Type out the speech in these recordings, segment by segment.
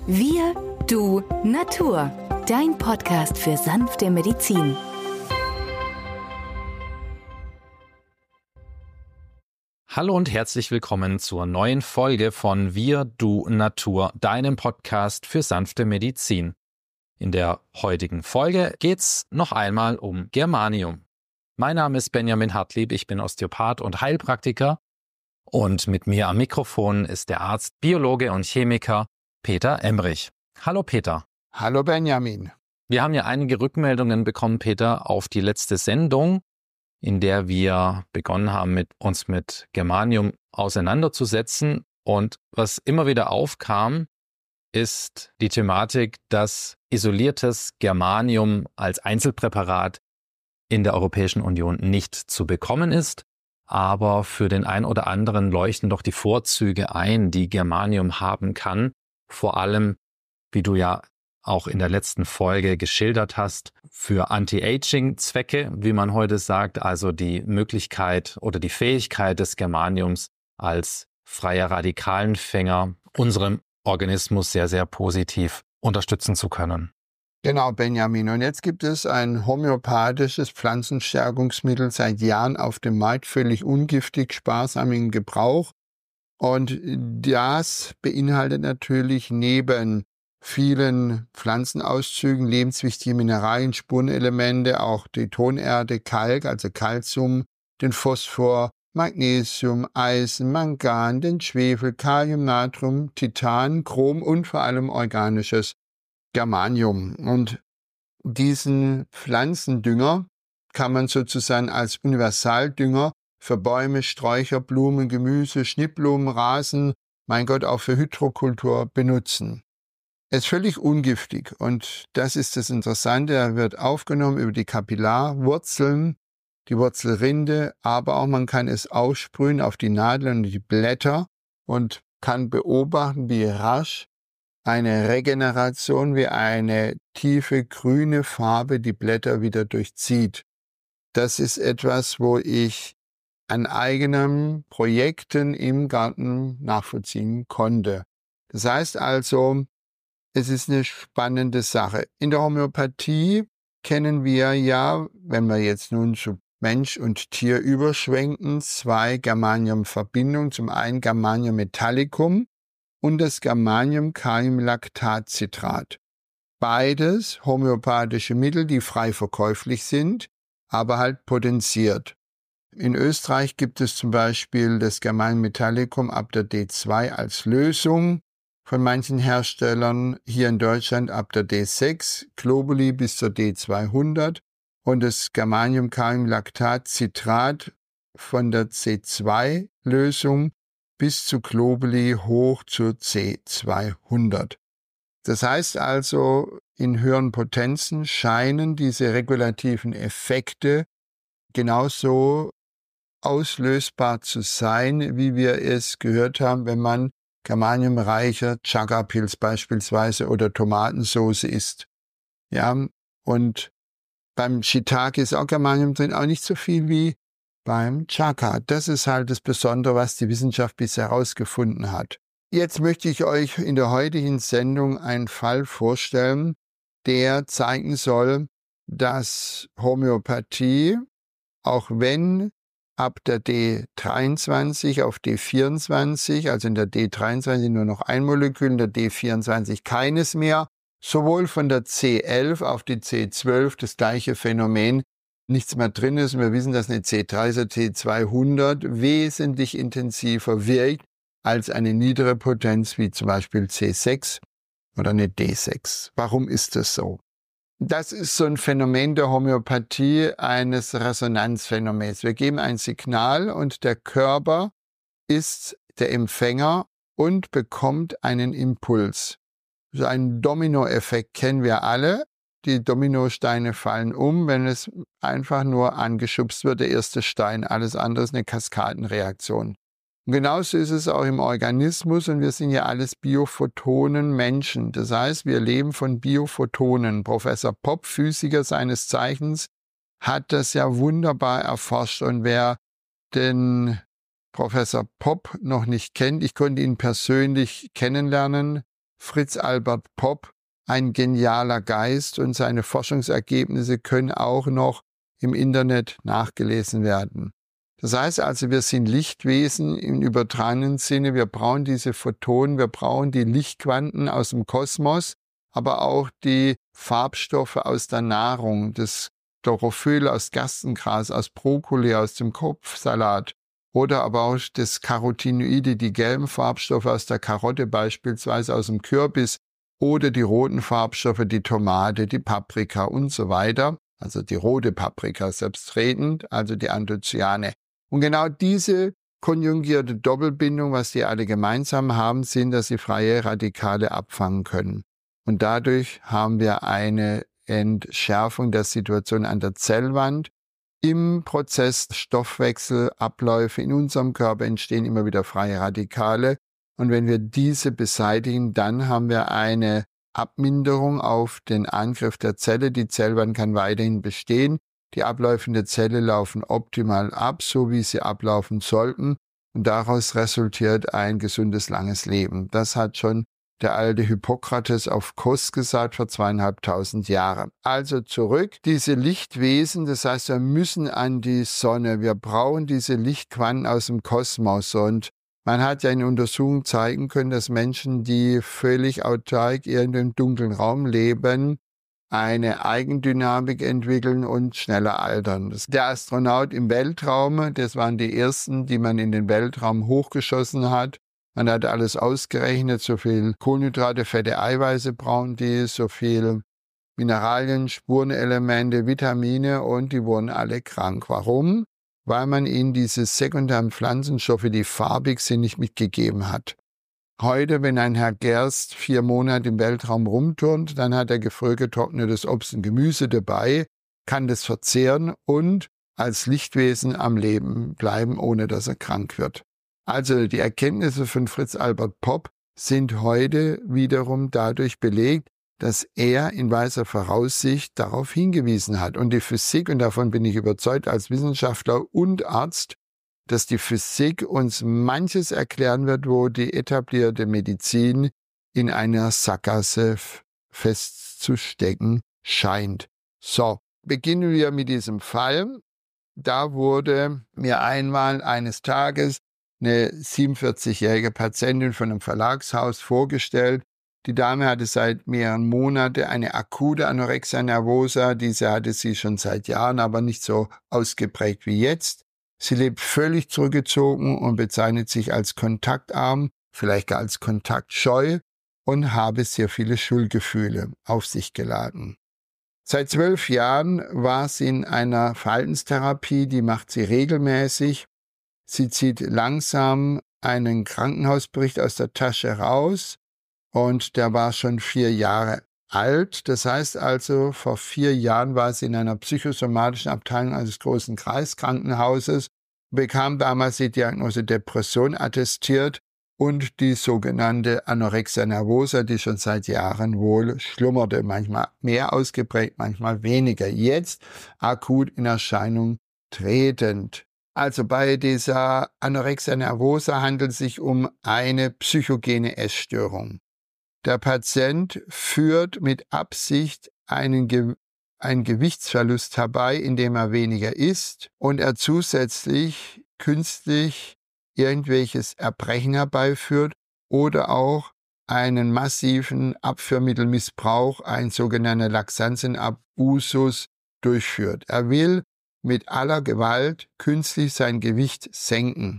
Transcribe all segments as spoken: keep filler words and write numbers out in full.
Wir, du, Natur. Dein Podcast für sanfte Medizin. Hallo und herzlich willkommen zur neuen Folge von Wir, du, Natur, deinem Podcast für sanfte Medizin. In der heutigen Folge geht's noch einmal um Germanium. Mein Name ist Benjamin Hartlieb, ich bin Osteopath und Heilpraktiker und mit mir am Mikrofon ist der Arzt, Biologe und Chemiker Peter Emrich. Hallo Peter. Hallo Benjamin. Wir haben ja einige Rückmeldungen bekommen, Peter, auf die letzte Sendung, in der wir begonnen haben, mit uns mit Germanium auseinanderzusetzen. Und was immer wieder aufkam, ist die Thematik, dass isoliertes Germanium als Einzelpräparat in der Europäischen Union nicht zu bekommen ist. Aber für den einen oder anderen leuchten doch die Vorzüge ein, die Germanium haben kann. Vor allem, wie du ja auch in der letzten Folge geschildert hast, für Anti-Aging-Zwecke, wie man heute sagt, also die Möglichkeit oder die Fähigkeit des Germaniums als freier Radikalenfänger unserem Organismus sehr, sehr positiv unterstützen zu können. Genau, Benjamin. Und jetzt gibt es ein homöopathisches Pflanzenstärkungsmittel seit Jahren auf dem Markt, völlig ungiftig, sparsam im Gebrauch. Und das beinhaltet natürlich neben vielen Pflanzenauszügen lebenswichtige Mineralien, Spurenelemente, auch die Tonerde, Kalk, also Calcium, den Phosphor, Magnesium, Eisen, Mangan, den Schwefel, Kalium, Natrium, Titan, Chrom und vor allem organisches Germanium. Und diesen Pflanzendünger kann man sozusagen als Universaldünger für Bäume, Sträucher, Blumen, Gemüse, Schnittblumen, Rasen, mein Gott, auch für Hydrokultur benutzen. Er ist völlig ungiftig und das ist das Interessante. Er wird aufgenommen über die Kapillarwurzeln, die Wurzelrinde, aber auch man kann es aussprühen auf die Nadeln und die Blätter und kann beobachten, wie rasch eine Regeneration, wie eine tiefe grüne Farbe die Blätter wieder durchzieht. Das ist etwas, wo ich an eigenen Projekten im Garten nachvollziehen konnte. Das heißt also, es ist eine spannende Sache. In der Homöopathie kennen wir ja, wenn wir jetzt nun zu Mensch und Tier überschwenken, zwei Germanium-Verbindungen. Zum einen Germanium metallicum und das Germanium-Kalium-Lactat-Citrat. Beides homöopathische Mittel, die frei verkäuflich sind, aber halt potenziert. In Österreich gibt es zum Beispiel das Germanium metallicum ab der D zwei als Lösung von manchen Herstellern, hier in Deutschland ab der D sechs, Globuli bis zur D zweihundert und das Germanium-Kalium-Lactat-Citrat von der C zwei Lösung bis zu Globuli hoch zur C zweihundert. Das heißt also, in höheren Potenzen scheinen diese regulativen Effekte genauso auslösbar zu sein, wie wir es gehört haben, wenn man germaniumreicher Chaga-Pilz beispielsweise oder Tomatensauce isst. Ja, und beim Shiitake ist auch Germanium drin, auch nicht so viel wie beim Chaga. Das ist halt das Besondere, was die Wissenschaft bisher herausgefunden hat. Jetzt möchte ich euch in der heutigen Sendung einen Fall vorstellen, der zeigen soll, dass Homöopathie, auch wenn ab der D dreiundzwanzig auf D vierundzwanzig, also in der D dreiundzwanzig nur noch ein Molekül, in der D vierundzwanzig keines mehr, sowohl von der C elf auf die C zwölf das gleiche Phänomen, nichts mehr drin ist. Und wir wissen, dass eine C drei, also C zweihundert, wesentlich intensiver wirkt als eine niedere Potenz wie zum Beispiel C sechs oder eine D sechs. Warum ist das so? Das ist so ein Phänomen der Homöopathie, eines Resonanzphänomens. Wir geben ein Signal und der Körper ist der Empfänger und bekommt einen Impuls. So einen Dominoeffekt kennen wir alle. Die Dominosteine fallen um, wenn es einfach nur angeschubst wird, der erste Stein. Alles andere ist eine Kaskadenreaktion. Und genauso ist es auch im Organismus und wir sind ja alles Biophotonen Menschen. Das heißt, wir leben von Biophotonen. Professor Popp, Physiker seines Zeichens, hat das ja wunderbar erforscht. Und wer den Professor Popp noch nicht kennt, ich konnte ihn persönlich kennenlernen Fritz Albert Popp, ein genialer Geist, und seine Forschungsergebnisse können auch noch im Internet nachgelesen werden. Das heißt also, wir sind Lichtwesen im übertragenen Sinne. Wir brauchen diese Photonen, wir brauchen die Lichtquanten aus dem Kosmos, aber auch die Farbstoffe aus der Nahrung, das Chlorophyll aus Gerstengras, aus Brokkoli, aus dem Kopfsalat oder aber auch das Carotinoide, die gelben Farbstoffe aus der Karotte beispielsweise, aus dem Kürbis oder die roten Farbstoffe, die Tomate, die Paprika und so weiter, also die rote Paprika selbstredend, also die Anthocyane. Und genau diese konjugierte Doppelbindung, was die alle gemeinsam haben, sind, dass sie freie Radikale abfangen können. Und dadurch haben wir eine Entschärfung der Situation an der Zellwand. Im Prozess Stoffwechselabläufe in unserem Körper entstehen immer wieder freie Radikale. Und wenn wir diese beseitigen, dann haben wir eine Abminderung auf den Angriff der Zelle. Die Zellwand kann weiterhin bestehen. Die Abläufe in der Zelle laufen optimal ab, so wie sie ablaufen sollten. Und daraus resultiert ein gesundes, langes Leben. Das hat schon der alte Hippokrates auf Kos gesagt vor zweieinhalbtausend Jahren. Also zurück, diese Lichtwesen, das heißt, wir müssen an die Sonne. Wir brauchen diese Lichtquanten aus dem Kosmos. Und man hat ja in Untersuchungen zeigen können, dass Menschen, die völlig autark irgendwo im dunklen Raum leben, eine Eigendynamik entwickeln und schneller altern. Der Astronaut im Weltraum, das waren die ersten, die man in den Weltraum hochgeschossen hat. Man hat alles ausgerechnet, so viel Kohlenhydrate, Fette, Eiweiße brauchen die, so viel Mineralien, Spurenelemente, Vitamine, und die wurden alle krank. Warum? Weil man ihnen diese sekundären Pflanzenstoffe, die farbig sind, nicht mitgegeben hat. Heute, wenn ein Herr Gerst vier Monate im Weltraum rumturnt, dann hat er gefriergetrocknetes Obst und Gemüse dabei, kann das verzehren und als Lichtwesen am Leben bleiben, ohne dass er krank wird. Also die Erkenntnisse von Fritz Albert Popp sind heute wiederum dadurch belegt, dass er in weiser Voraussicht darauf hingewiesen hat. Und die Physik, und davon bin ich überzeugt als Wissenschaftler und Arzt, dass die Physik uns manches erklären wird, wo die etablierte Medizin in einer Sackgasse festzustecken scheint. So, beginnen wir mit diesem Fall. Da wurde mir einmal eines Tages eine siebenundvierzigjährige Patientin von einem Verlagshaus vorgestellt. Die Dame hatte seit mehreren Monaten eine akute Anorexia nervosa. Diese hatte sie schon seit Jahren, aber nicht so ausgeprägt wie jetzt. Sie lebt völlig zurückgezogen und bezeichnet sich als kontaktarm, vielleicht gar als kontaktscheu, und habe sehr viele Schuldgefühle auf sich geladen. Seit zwölf Jahren war sie in einer Verhaltenstherapie, die macht sie regelmäßig. Sie zieht langsam einen Krankenhausbericht aus der Tasche raus, und der war schon vier Jahre alt. Das heißt also, vor vier Jahren war sie in einer psychosomatischen Abteilung eines großen Kreiskrankenhauses, bekam damals die Diagnose Depression attestiert und die sogenannte Anorexia nervosa, die schon seit Jahren wohl schlummerte, manchmal mehr ausgeprägt, manchmal weniger. Jetzt akut in Erscheinung tretend. Also bei dieser Anorexia nervosa handelt es sich um eine psychogene Essstörung. Der Patient führt mit Absicht einen, Ge- einen Gewichtsverlust herbei, indem er weniger isst und er zusätzlich künstlich irgendwelches Erbrechen herbeiführt oder auch einen massiven Abführmittelmissbrauch, ein sogenannter Laxantienabusus, durchführt. Er will mit aller Gewalt künstlich sein Gewicht senken.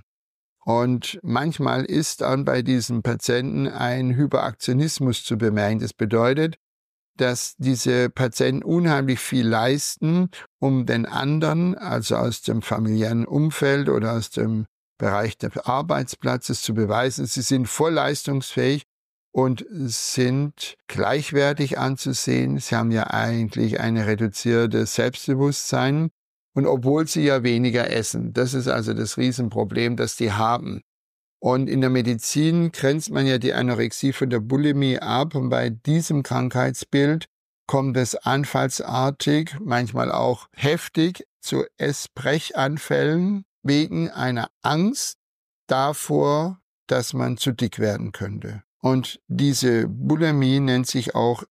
Und manchmal ist dann bei diesem Patienten ein Hyperaktionismus zu bemerken. Das bedeutet, dass diese Patienten unheimlich viel leisten, um den anderen, also aus dem familiären Umfeld oder aus dem Bereich des Arbeitsplatzes, zu beweisen, sie sind voll leistungsfähig und sind gleichwertig anzusehen. Sie haben ja eigentlich eine reduzierte Selbstbewusstsein. Und obwohl sie ja weniger essen, das ist also das Riesenproblem, das die haben. Und in der Medizin grenzt man ja die Anorexie von der Bulimie ab. Und bei diesem Krankheitsbild kommt es anfallsartig, manchmal auch heftig, zu Essbrechanfällen wegen einer Angst davor, dass man zu dick werden könnte. Und diese Bulimie nennt sich auch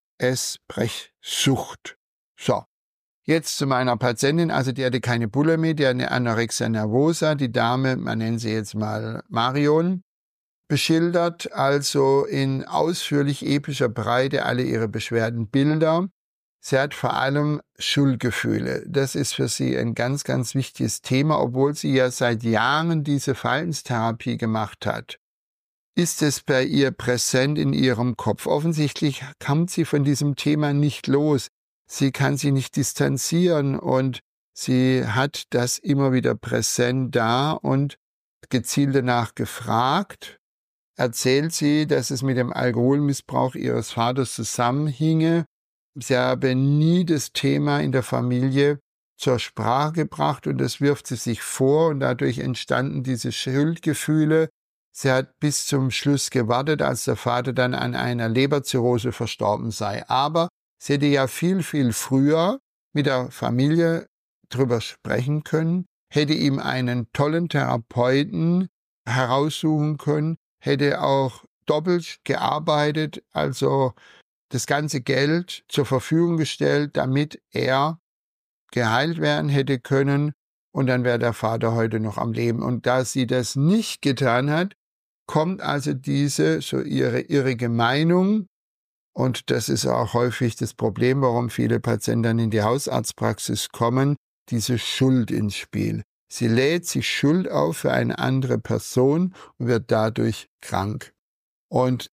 Essbrechsucht. So, jetzt zu meiner Patientin, also die hatte keine Bulimie, die hatte eine Anorexia nervosa, die Dame, man nennt sie jetzt mal Marion, beschildert also in ausführlich epischer Breite alle ihre Beschwerdenbilder. Sie hat vor allem Schuldgefühle. Das ist für sie ein ganz, ganz wichtiges Thema, obwohl sie ja seit Jahren diese Verhaltenstherapie gemacht hat. Ist es bei ihr präsent in ihrem Kopf? Offensichtlich kommt sie von diesem Thema nicht los. Sie kann sich nicht distanzieren und sie hat das immer wieder präsent da und gezielt danach gefragt. Erzählt sie, dass es mit dem Alkoholmissbrauch ihres Vaters zusammenhinge. Sie habe nie das Thema in der Familie zur Sprache gebracht und das wirft sie sich vor und dadurch entstanden diese Schuldgefühle. Sie hat bis zum Schluss gewartet, als der Vater dann an einer Leberzirrhose verstorben sei. Aber sie hätte ja viel, viel früher mit der Familie drüber sprechen können, hätte ihm einen tollen Therapeuten heraussuchen können, hätte auch doppelt gearbeitet, also das ganze Geld zur Verfügung gestellt, damit er geheilt werden hätte können und dann wäre der Vater heute noch am Leben. Und da sie das nicht getan hat, kommt also diese, so ihre irrige Meinung, und das ist auch häufig das Problem, warum viele Patienten in die Hausarztpraxis kommen, diese Schuld ins Spiel. Sie lädt sich Schuld auf für eine andere Person und wird dadurch krank. Und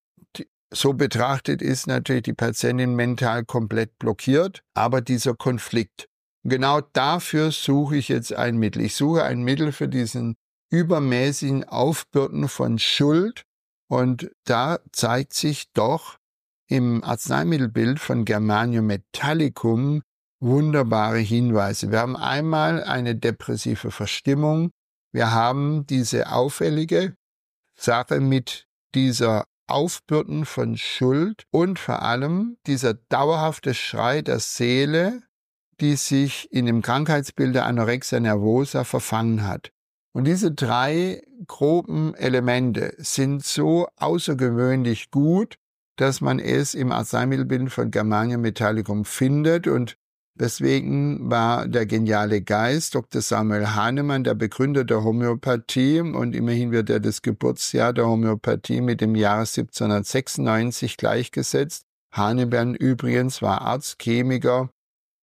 so betrachtet ist natürlich die Patientin mental komplett blockiert, aber dieser Konflikt. Genau dafür suche ich jetzt ein Mittel. Ich suche ein Mittel für diesen übermäßigen Aufbürden von Schuld und da zeigt sich doch im Arzneimittelbild von Germanium metallicum wunderbare Hinweise. Wir haben einmal eine depressive Verstimmung, wir haben diese auffällige Sache mit dieser Aufbürden von Schuld und vor allem dieser dauerhafte Schrei der Seele, die sich in dem Krankheitsbild der Anorexia nervosa verfangen hat. Und diese drei groben Elemente sind so außergewöhnlich gut, dass man es im Arzneimittelbild von Germanium metallicum findet. Und deswegen war der geniale Geist Doktor Samuel Hahnemann der Begründer der Homöopathie und immerhin wird er das Geburtsjahr der Homöopathie mit dem Jahr siebzehnhundertsechsundneunzig gleichgesetzt. Hahnemann übrigens war Arzt, Chemiker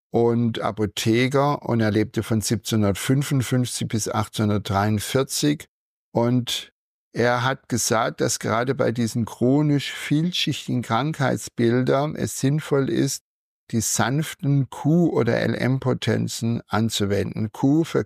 und Apotheker und er lebte von siebzehnhundertfünfundfünfzig bis achtzehnhundertdreiundvierzig und er hat gesagt, dass gerade bei diesen chronisch vielschichtigen Krankheitsbildern es sinnvoll ist, die sanften Q- oder L M-Potenzen anzuwenden. Q für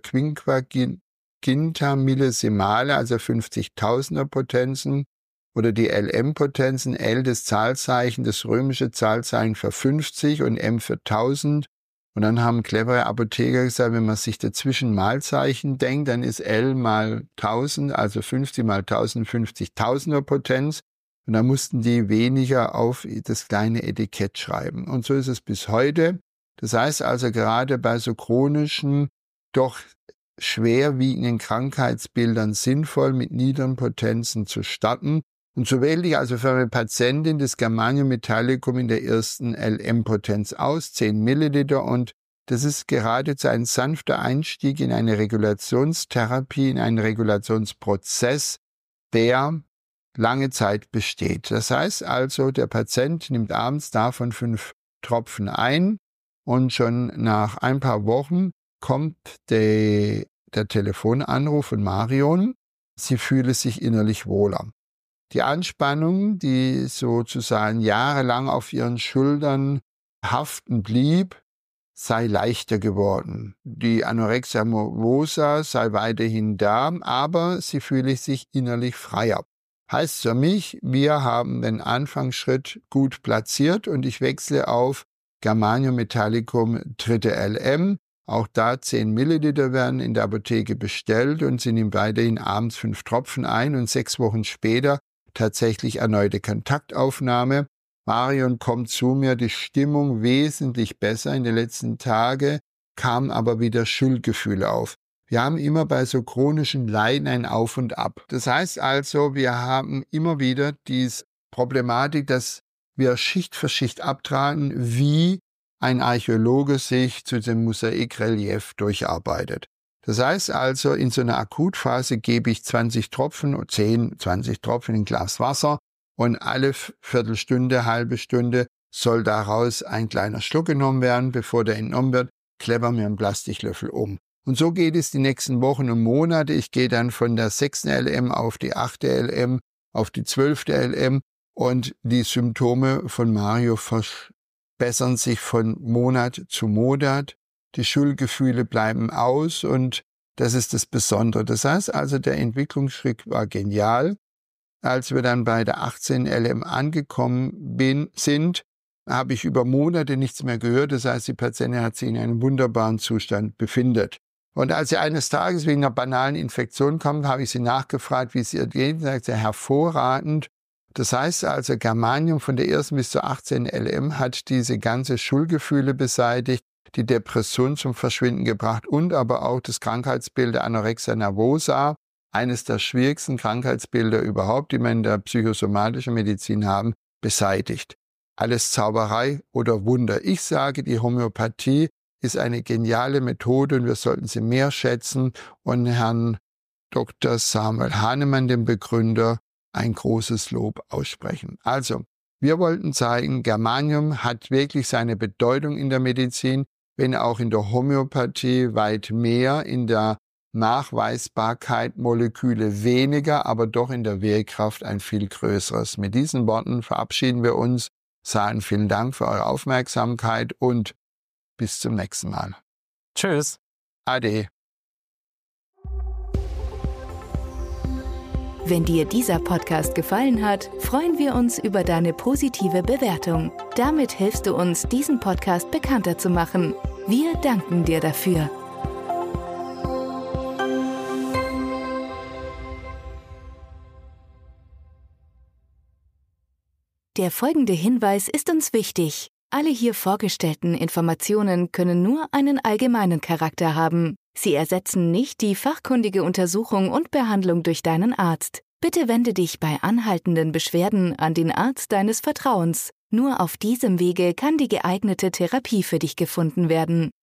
Quinquaginta Millesimale, also fünfzigtausender Potenzen, oder die L M-Potenzen, L das Zahlzeichen, das römische Zahlzeichen für fünfzig und M für tausend. Und dann haben clevere Apotheker gesagt, wenn man sich dazwischen Malzeichen denkt, dann ist L mal tausend, also fünfzig mal tausend, fünfzigtausender Potenz. Und dann mussten die weniger auf das kleine Etikett schreiben. Und so ist es bis heute. Das heißt also gerade bei so chronischen, doch schwerwiegenden Krankheitsbildern sinnvoll, mit niederen Potenzen zu starten. Und so wählte ich also für eine Patientin das Germanium metallicum in der ersten L M-Potenz aus, zehn Milliliter. Und das ist geradezu ein sanfter Einstieg in eine Regulationstherapie, in einen Regulationsprozess, der lange Zeit besteht. Das heißt also, der Patient nimmt abends davon fünf Tropfen ein und schon nach ein paar Wochen kommt der, der Telefonanruf von Marion. Sie fühle sich innerlich wohler. Die Anspannung, die sozusagen jahrelang auf ihren Schultern haften blieb, sei leichter geworden. Die Anorexia nervosa sei weiterhin da, aber sie fühle sich innerlich freier. Heißt für mich, wir haben den Anfangsschritt gut platziert und ich wechsle auf Germanium metallicum dritte L M. Auch da zehn Milliliter werden in der Apotheke bestellt und sie nimmt weiterhin abends fünf Tropfen ein und sechs Wochen später tatsächlich erneute Kontaktaufnahme. Marion kommt zu mir, die Stimmung wesentlich besser. In den letzten Tagen kamen aber wieder Schuldgefühle auf. Wir haben immer bei so chronischen Leiden ein Auf und Ab. Das heißt also, wir haben immer wieder dies Problematik, dass wir Schicht für Schicht abtragen, wie ein Archäologe sich zu dem Mosaikrelief durcharbeitet. Das heißt also, in so einer Akutphase gebe ich zwanzig Tropfen, zehn, zwanzig Tropfen in ein Glas Wasser und alle Viertelstunde, halbe Stunde soll daraus ein kleiner Schluck genommen werden. Bevor der entnommen wird, kleppern wir einen Plastiklöffel um. Und so geht es die nächsten Wochen und Monate. Ich gehe dann von der sechsten L M auf die achte L M, auf die zwölfte L M und die Symptome von Mario verbessern sich von Monat zu Monat. Die Schuldgefühle bleiben aus und das ist das Besondere. Das heißt also, der Entwicklungsschritt war genial. Als wir dann bei der achtzehnten L M angekommen bin, sind, habe ich über Monate nichts mehr gehört. Das heißt, die Patientin hat sich in einem wunderbaren Zustand befindet. Und als sie eines Tages wegen einer banalen Infektion kommt, habe ich sie nachgefragt, wie es ihr geht. Sie sagt, hervorragend. Das heißt also, Germanium von der ersten bis zur achtzehnten L M hat diese ganze Schuldgefühle beseitigt, die Depression zum Verschwinden gebracht und aber auch das Krankheitsbild der Anorexia nervosa, eines der schwierigsten Krankheitsbilder überhaupt, die wir in der psychosomatischen Medizin haben, beseitigt. Alles Zauberei oder Wunder. Ich sage, die Homöopathie ist eine geniale Methode und wir sollten sie mehr schätzen und Herrn Doktor Samuel Hahnemann, dem Begründer, ein großes Lob aussprechen. Also, wir wollten zeigen, Germanium hat wirklich seine Bedeutung in der Medizin, wenn auch in der Homöopathie weit mehr, in der Nachweisbarkeit Moleküle weniger, aber doch in der Wirkkraft ein viel größeres. Mit diesen Worten verabschieden wir uns, sagen vielen Dank für eure Aufmerksamkeit und bis zum nächsten Mal. Tschüss. Ade. Wenn dir dieser Podcast gefallen hat, freuen wir uns über deine positive Bewertung. Damit hilfst du uns, diesen Podcast bekannter zu machen. Wir danken dir dafür. Der folgende Hinweis ist uns wichtig. Alle hier vorgestellten Informationen können nur einen allgemeinen Charakter haben. Sie ersetzen nicht die fachkundige Untersuchung und Behandlung durch deinen Arzt. Bitte wende dich bei anhaltenden Beschwerden an den Arzt deines Vertrauens. Nur auf diesem Wege kann die geeignete Therapie für dich gefunden werden.